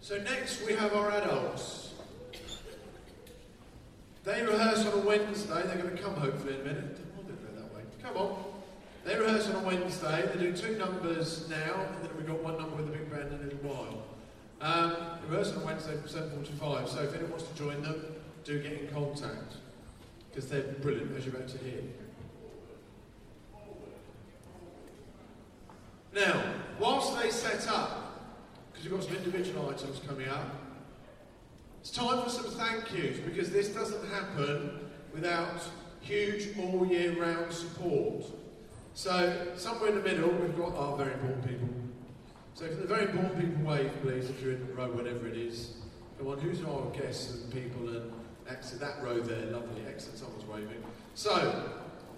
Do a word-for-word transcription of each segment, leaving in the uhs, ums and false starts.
So next we have our adults. They rehearse on a Wednesday. They're going to come hopefully in a minute. Oh, they go that way. Come on. They rehearse on a Wednesday. They do two numbers now, and then we've got one number with a big band in a little while. Um, they rehearse on a Wednesday from seven forty-five, so if anyone wants to join them, do get in contact, because they're brilliant, as you're about to hear. Now, whilst they set up, because we've got some individual items coming up, it's time for some thank yous, because this doesn't happen without huge all year round support. So, somewhere in the middle, we've got our very important people. So, for the very important people, wave, please, if you're in the row, whatever it is. Come on, who's our guests and people and exit that row there, lovely, excellent, someone's waving. So,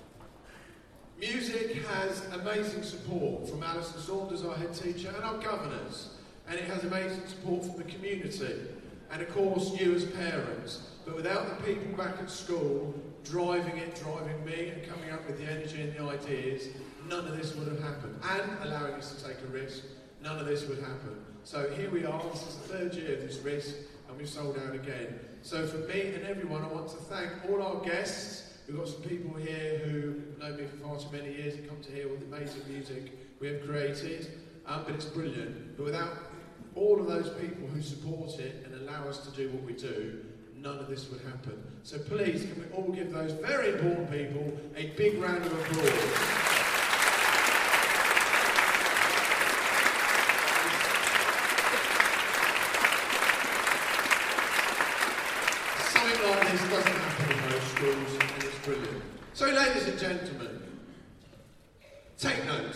music has amazing support from Alison Saunders, our head teacher, and our governors. And it has amazing support from the community. And of course, you as parents. But without the people back at school driving it, driving me, and coming up with the energy and the ideas, none of this would have happened. And allowing us to take a risk, none of this would happen. So here we are, this is the third year of this risk, and we've sold out again. So for me and everyone, I want to thank all our guests. We've got some people here who know me for far too many years and come to hear all the amazing music we have created. Um, but it's brilliant. But without all of those people who support it and allow us to do what we do, none of this would happen. So please, can we all give those very important people a big round of applause. This doesn't happen in most schools, and it's brilliant. So, ladies and gentlemen, take note.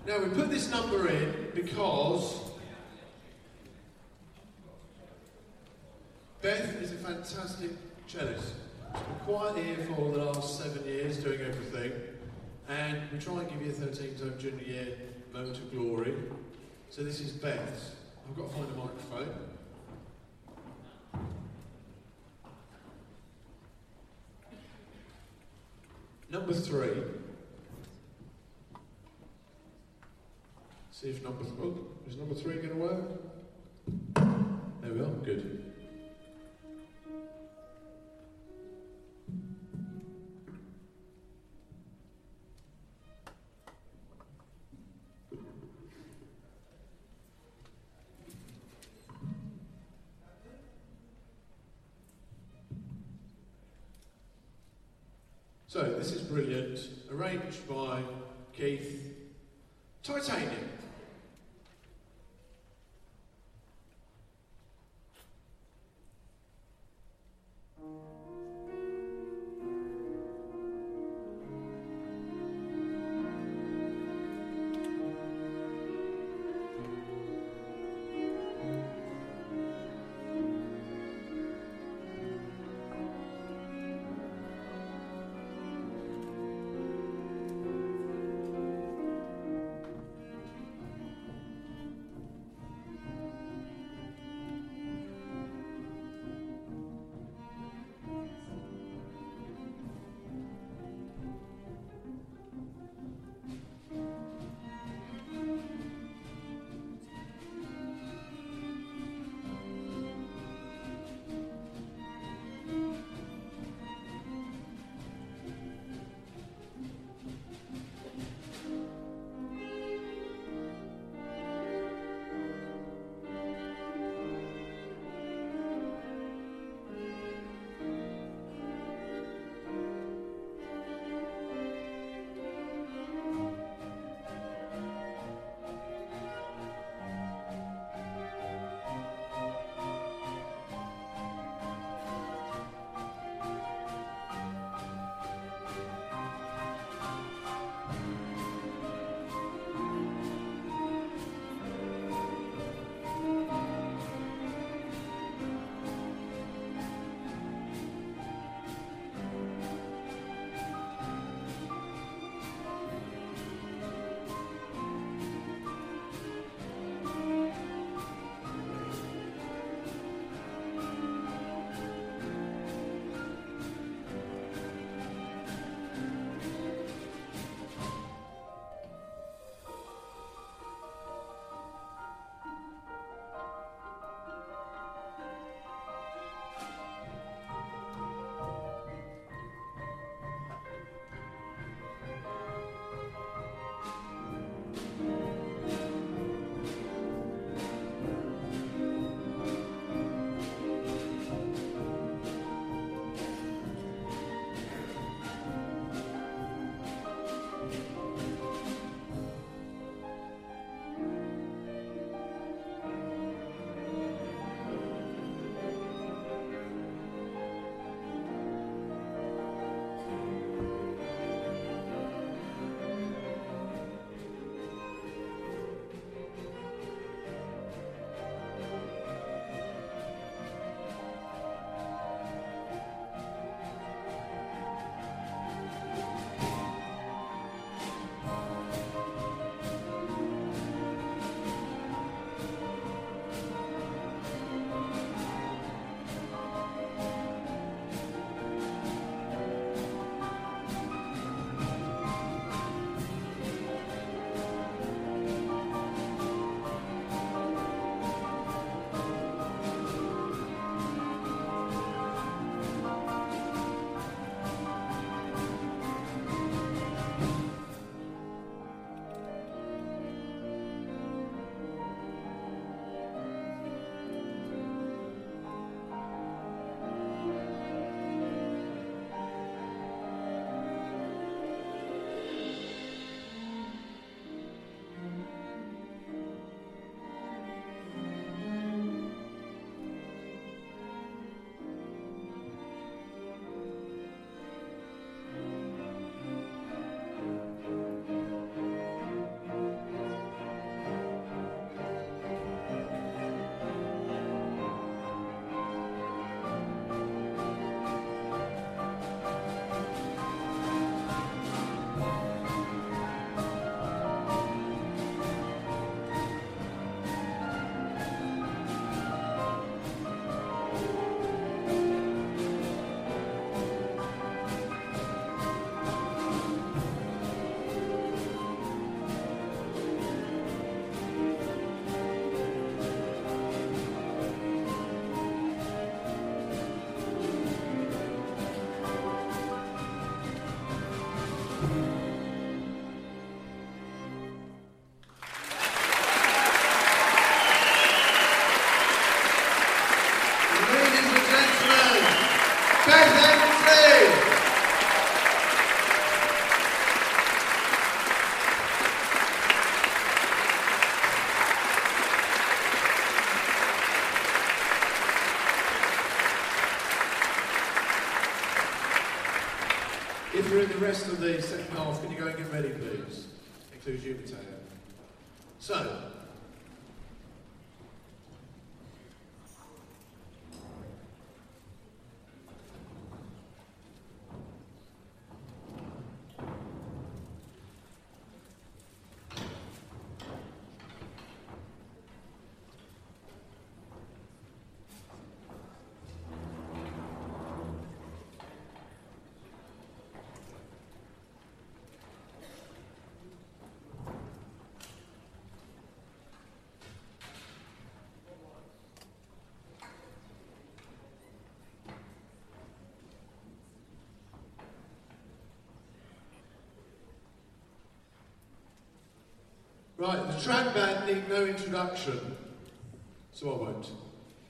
Now we put this number in because Beth is a fantastic cellist. She's been quiet here for the last seven years doing everything, and we try and give you a thirteenth Home Junior Year moment of glory. So this is Beth's. I've got to find a microphone. Number three. See if number th- oh, is number three going to work? There we are. Good. So this is brilliant, arranged by Keith. Titanium. if you're in the rest of the second half, can you go and get ready, please? Includes you, Matteo. So, right, the trad band need no introduction, so I won't. Are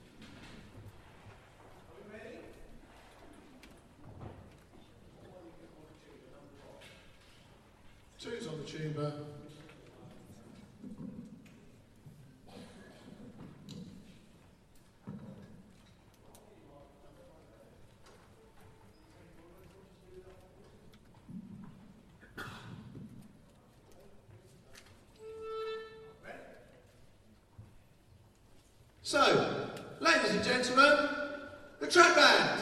we ready? Two's on the tuba. So, ladies and gentlemen, the trad band.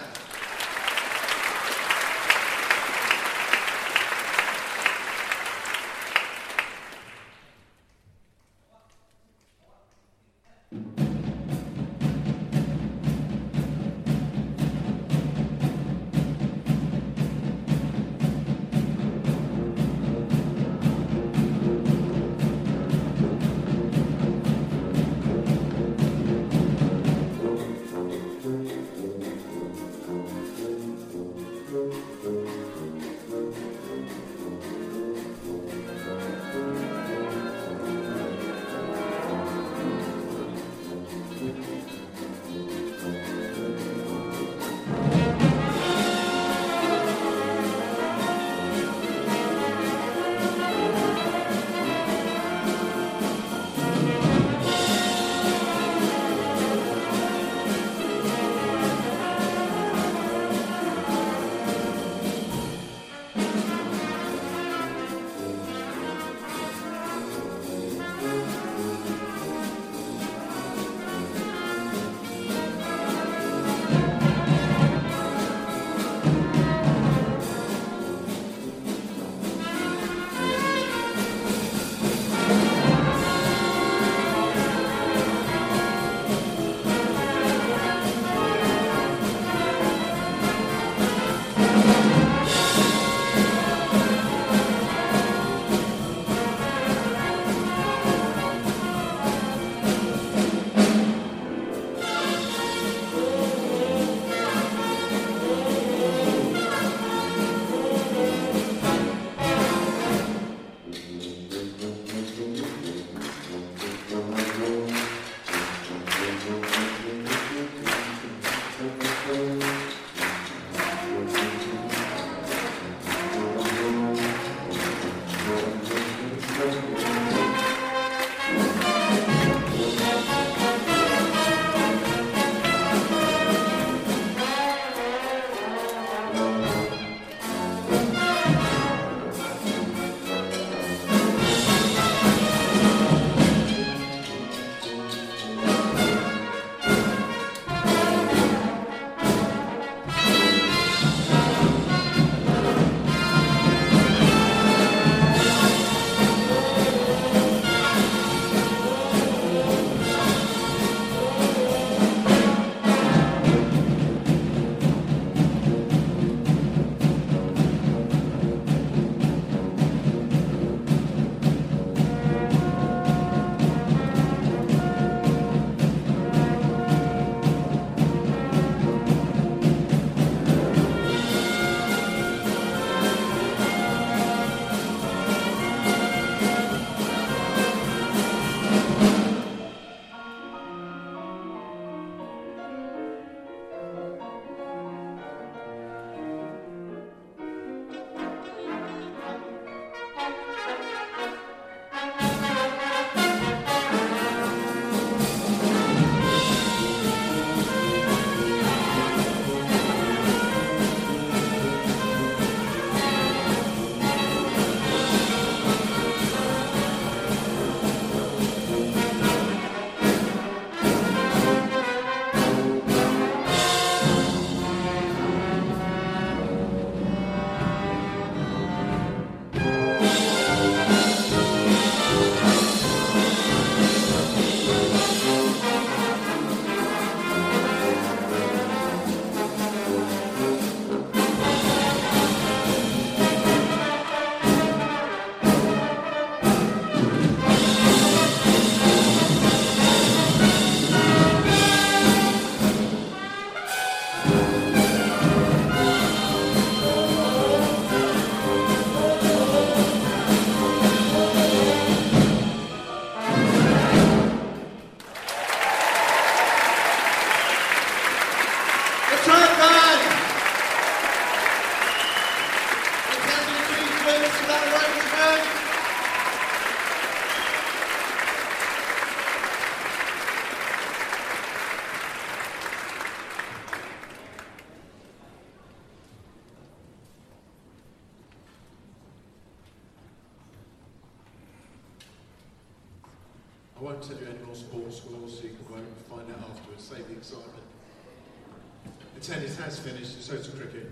I won't tell you any more sports scores, so you can find out afterwards, save the excitement. The tennis has finished, and so is the cricket.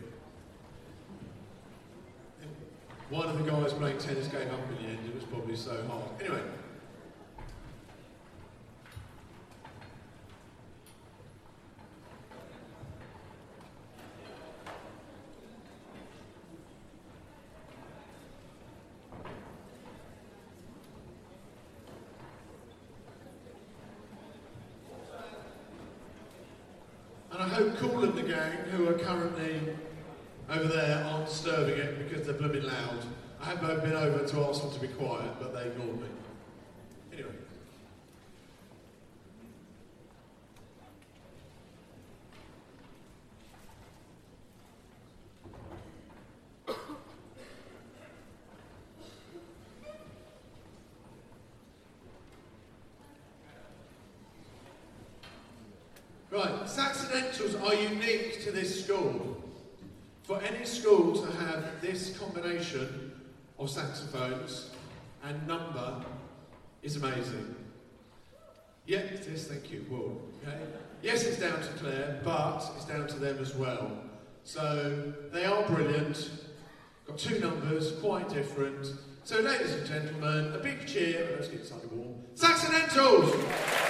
One of the guys playing tennis gave up in the end, it was probably so hard. Anyway. And I hope Cool and the gang, who are currently over there, aren't disturbing it because they're blooming loud. I have been over to ask them to be quiet, but they ignored me. Anyway. Right, Saxonentals are unique to this school. For any school to have this combination of saxophones and number is amazing. Yep, yes, thank you, Will. Okay. Yes, it's down to Claire, but it's down to them as well. So, they are brilliant. Got two numbers, quite different. So, ladies and gentlemen, a big cheer, let's get slightly warm. Saxonentals!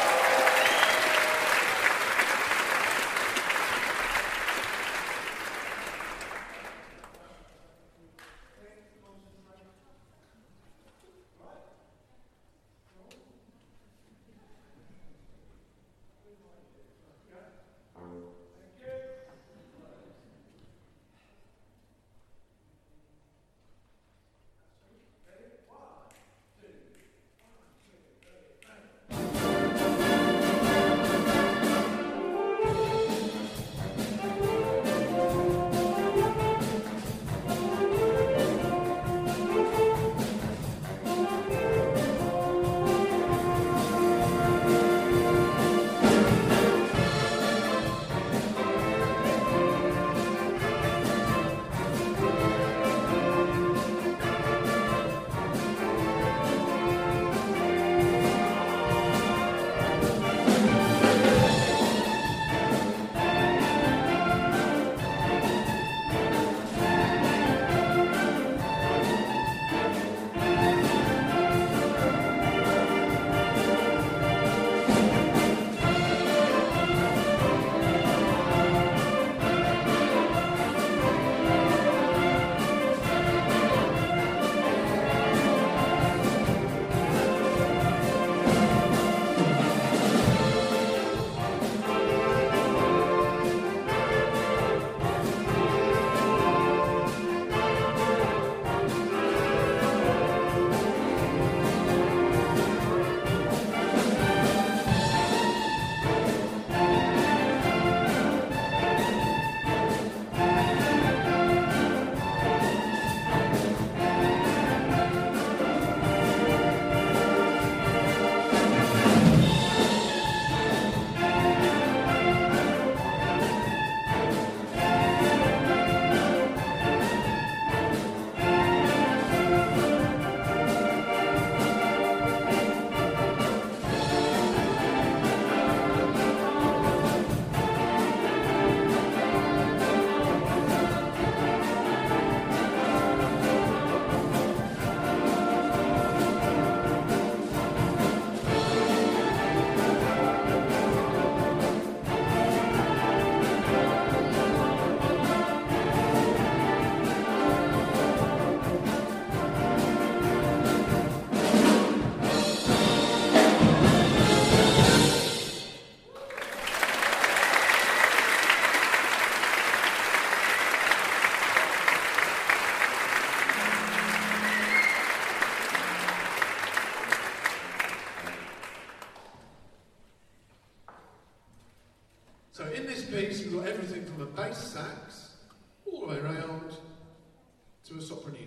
So in this piece, we've got everything from a bass sax all the way around to a sopranino.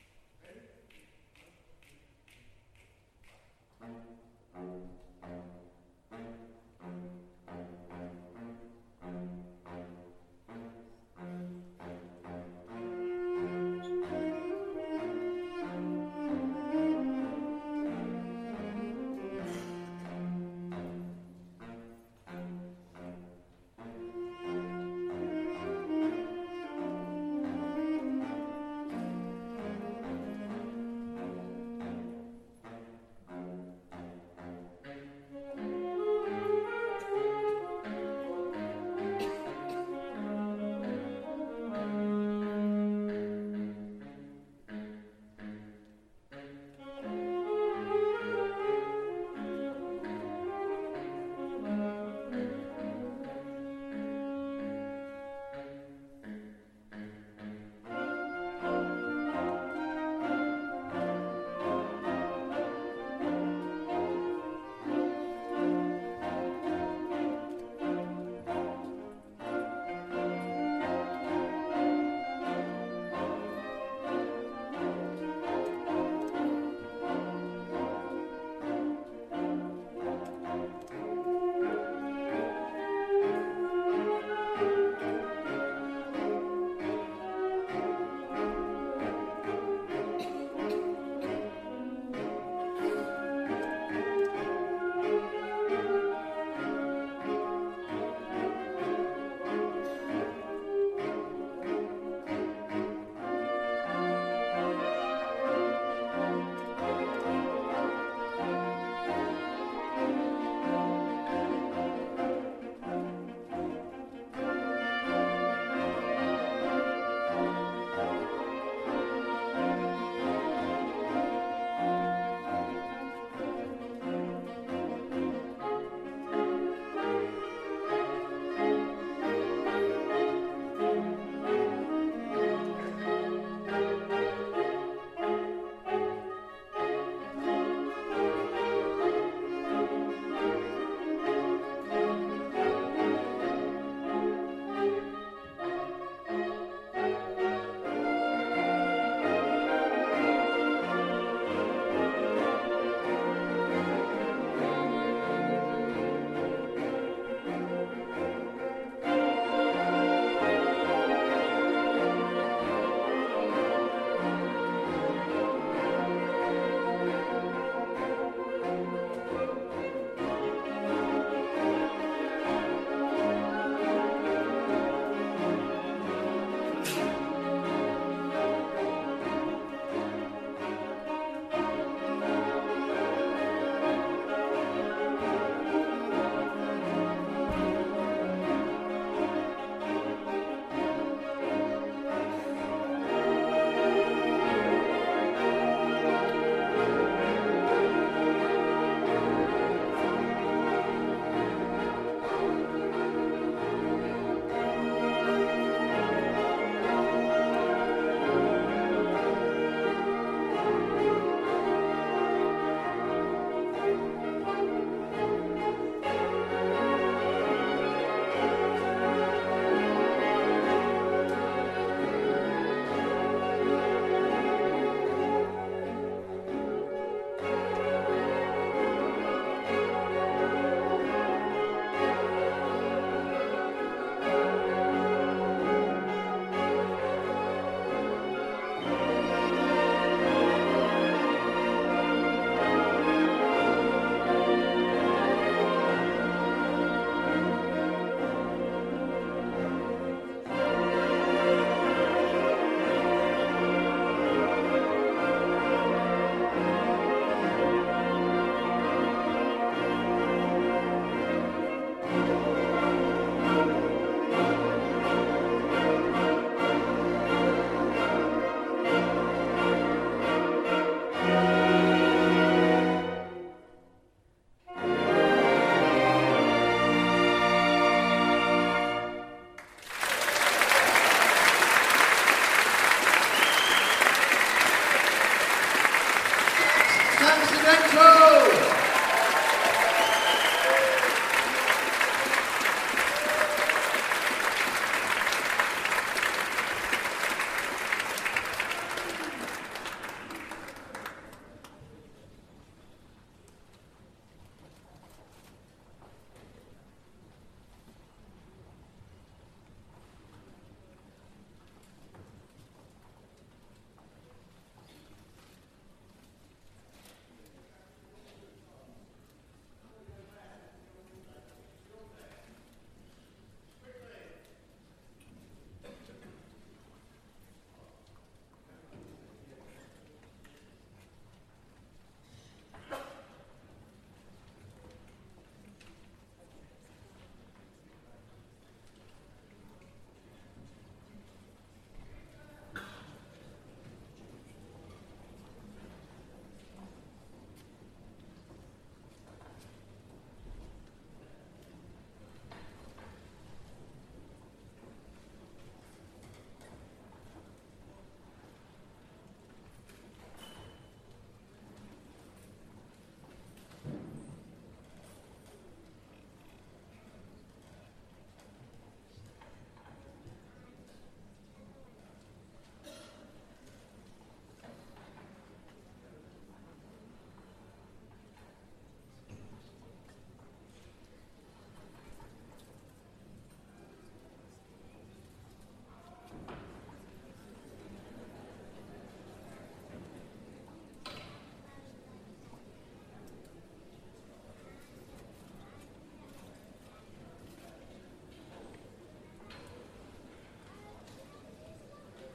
Thank you.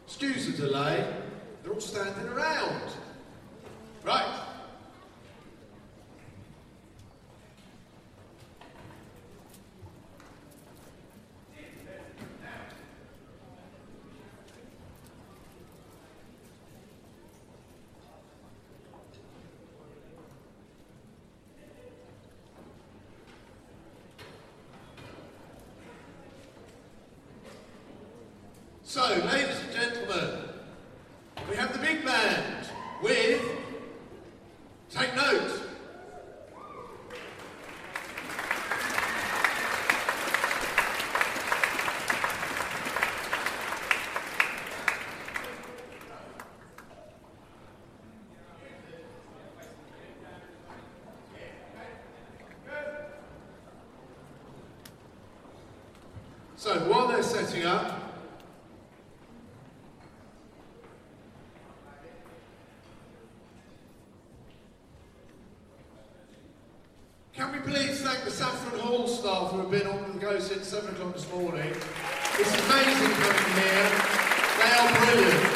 Excuse the delay, they're all standing around. Right. So, ladies and gentlemen, we have the big band with, take note, so while they're setting up, can we please thank the Saffron Hall staff who have been on the go since seven o'clock this morning. It's amazing coming here. They are brilliant.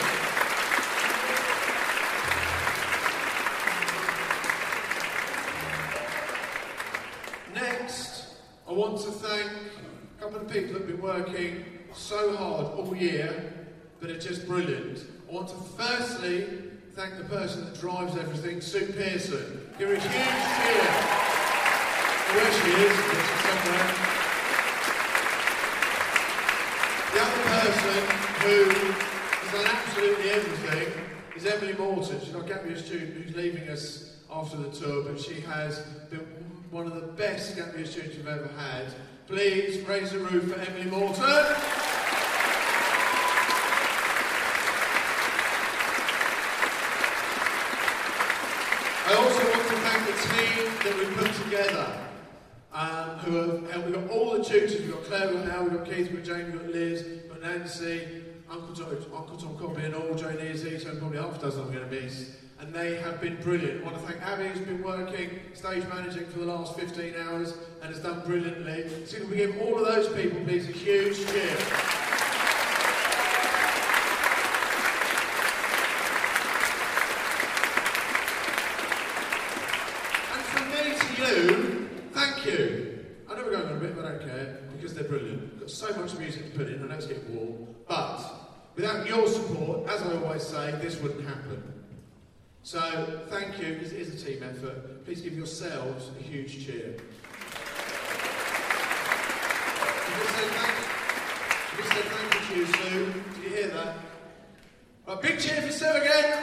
Next, I want to thank a couple of people that have been working so hard all year, but are just brilliant. I want to firstly thank the person that drives everything, Sue Pearson. Give her a huge cheer. Where she is, it's somewhere. The other person who has done absolutely everything is Emily Morton. She's our gap year student who's leaving us after the tour, but she has been one of the best gap year students we've ever had. Please raise the roof for Emily Morton. I also want to thank the team that we put together. Um, who have helped. We've got all the tutors, we've got Claire, we've got Hal, we've got Keith, we've got Jane, we've got Liz, we've got Nancy, Uncle Tom, Uncle Tom Cobby and all, Jane Easy, so probably half a dozen I'm going to miss. And they have been brilliant. I want to thank Abby, who's been working, stage managing for the last fifteen hours and has done brilliantly. So can we give all of those people, please, a huge cheer. And from me to you, thank you. I know we're going on a bit, but I don't care, because they're brilliant. We've got so much music to put in, I know it's getting warm, but without your support, as I always say, this wouldn't happen. So, thank you. This is a team effort. Please give yourselves a huge cheer. You just said thank you. You just said thank you to you, Sue. Did you hear that? Right, big cheer for Sue again.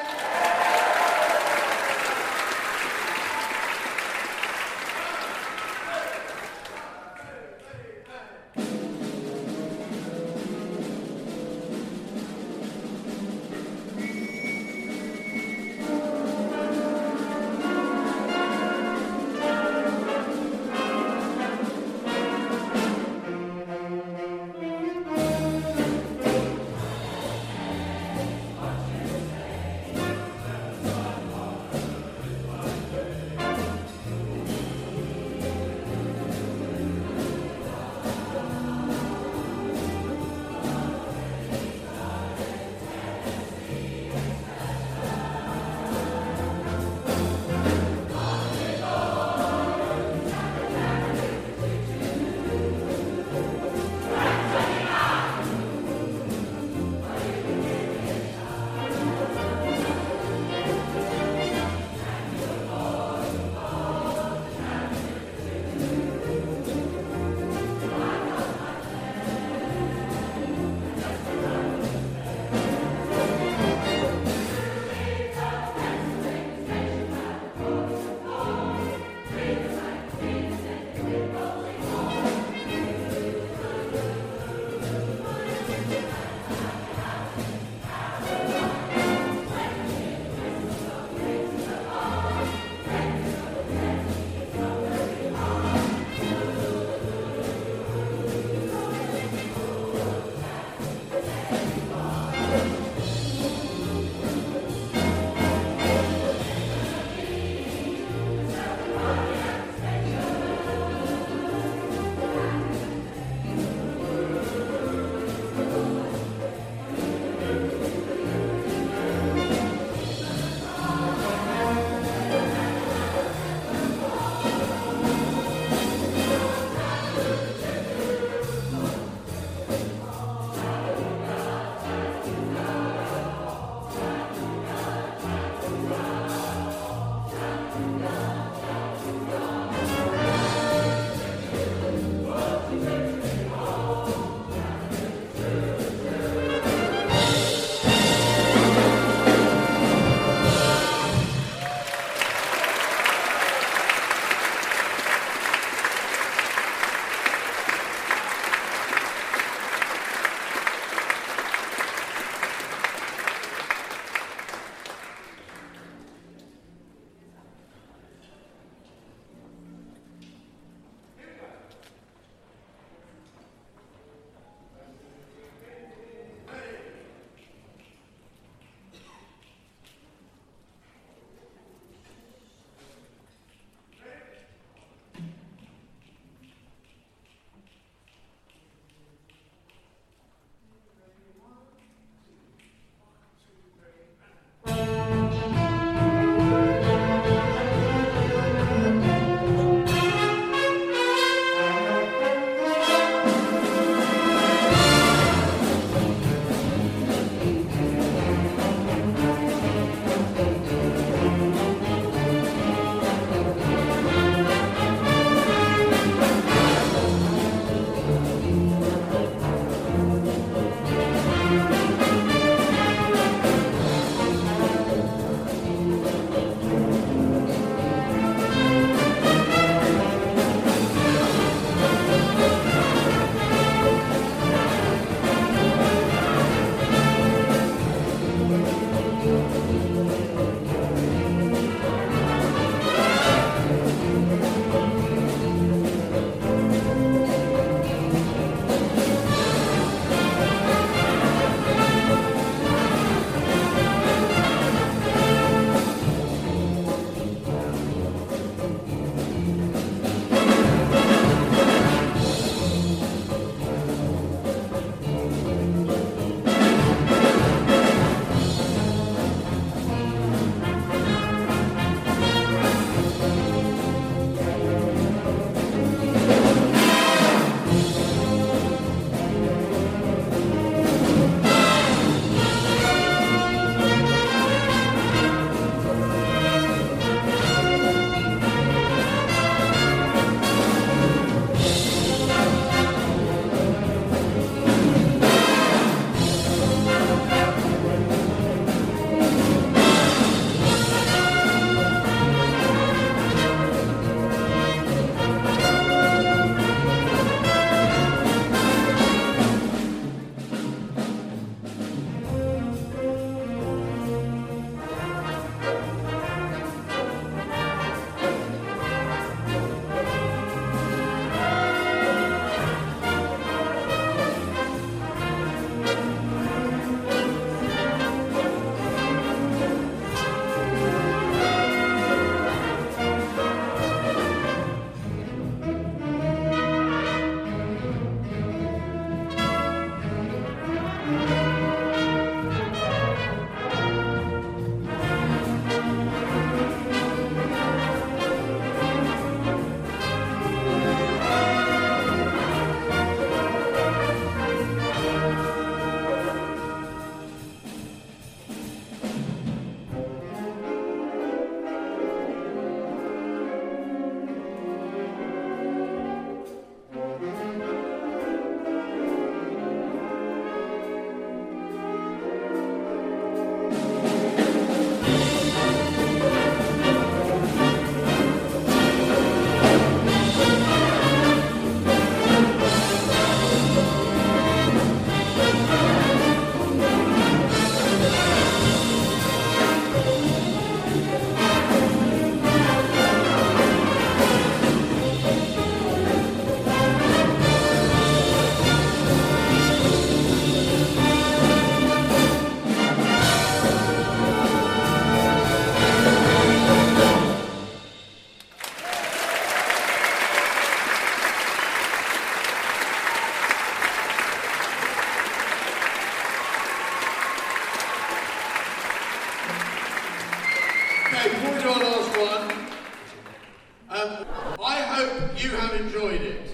Okay, before we do our last one, um, I hope you have enjoyed it.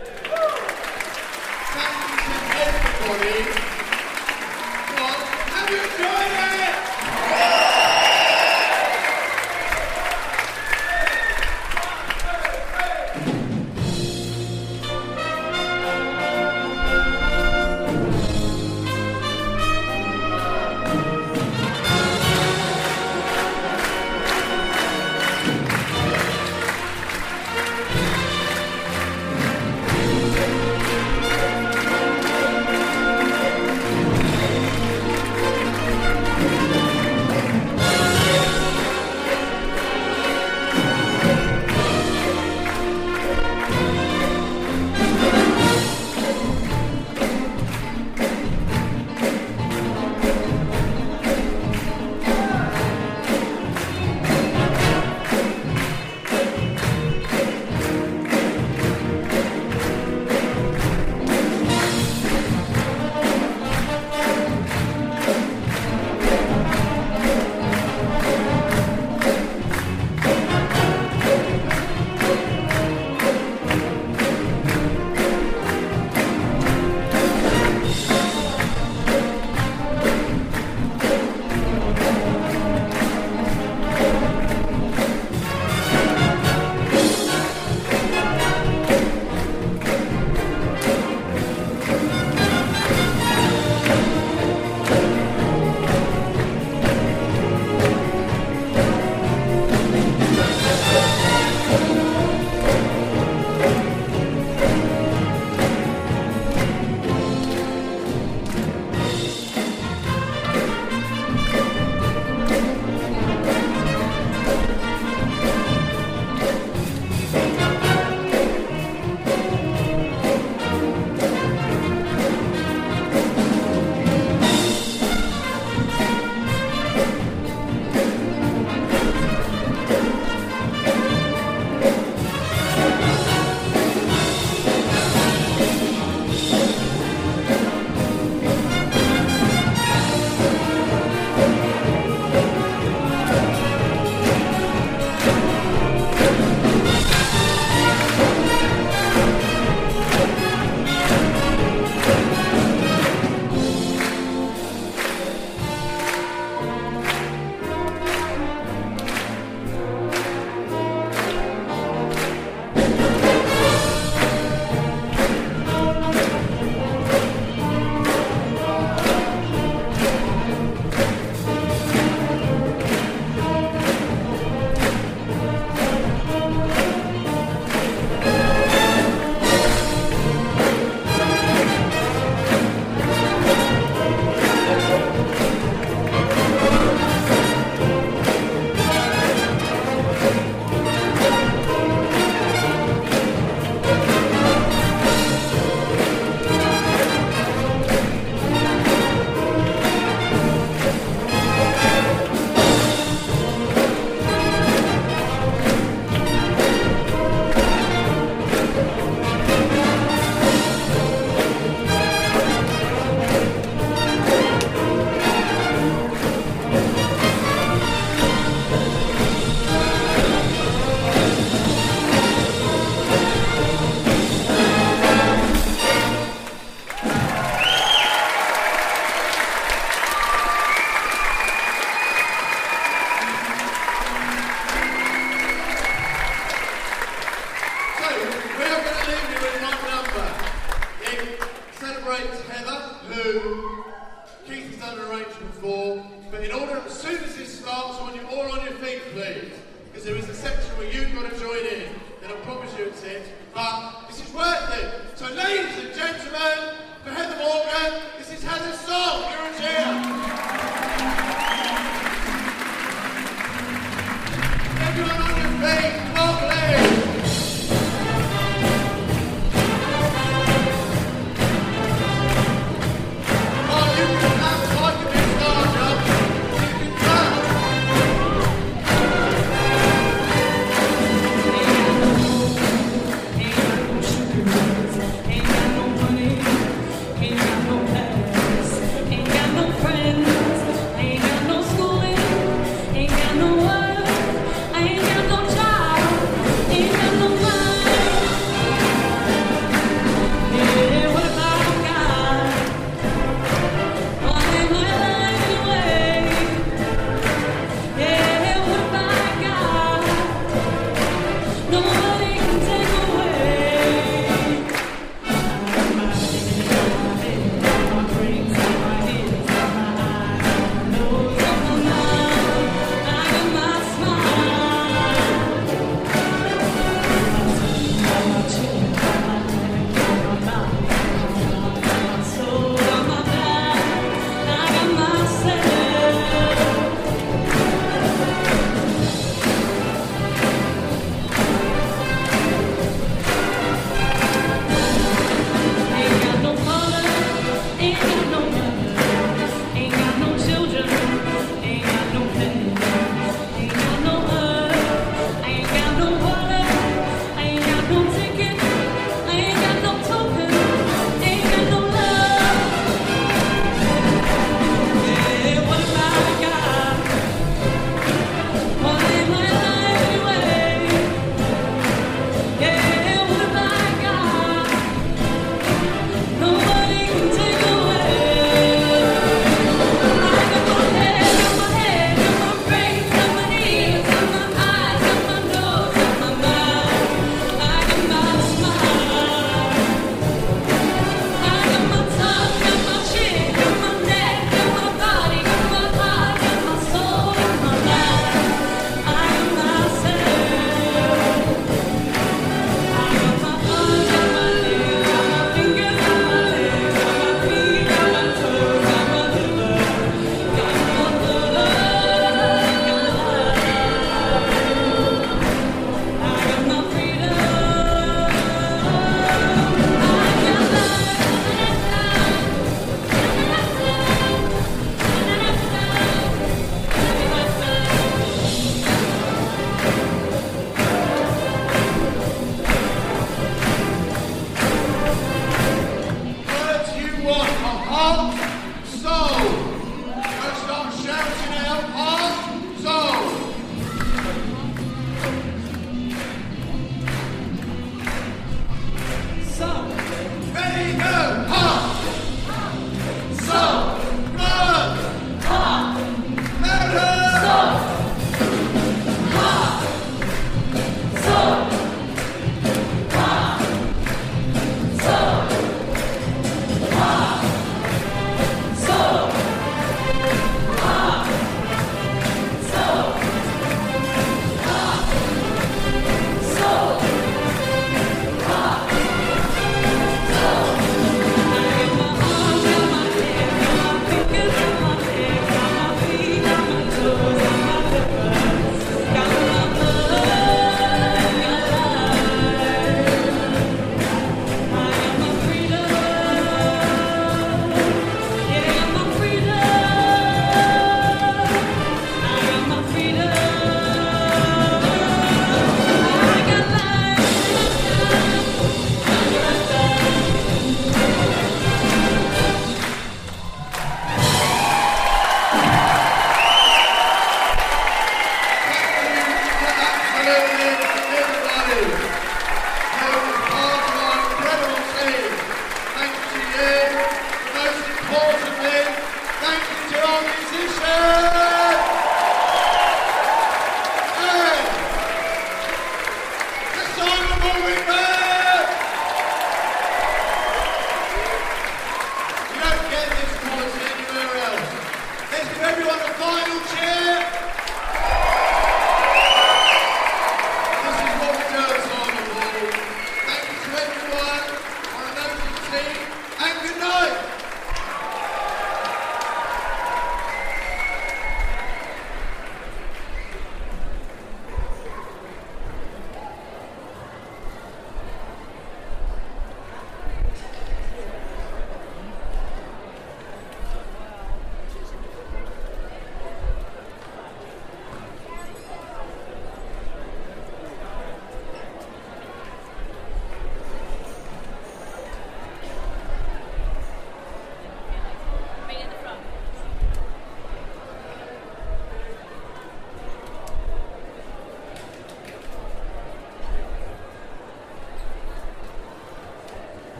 Thank you to everybody. Come on, have you enjoyed it? So ladies and gentlemen, for Heather Morgan, this is Heather's song. You're a cheer.